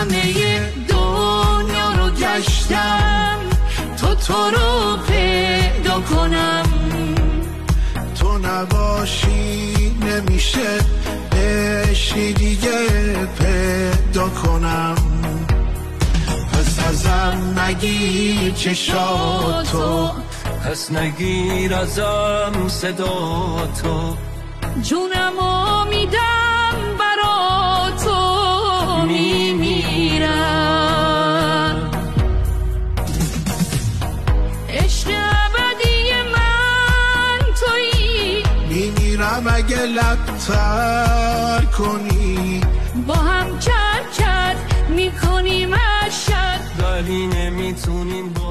همه دنیا رو گشتم تو رو پیدا کنم. تو نباشی نمیشه عشقی دیگه پیدا کنم. پس ازم نگیر چشاتو، پس نگیر ازم صدا تو، جونمو میدم برا تو، میمیرم. عشق ابدی من تویی، میمیرم اگه لب‌تر کنی. با هم کرد میکنیم اشد، ولی نمیتونیم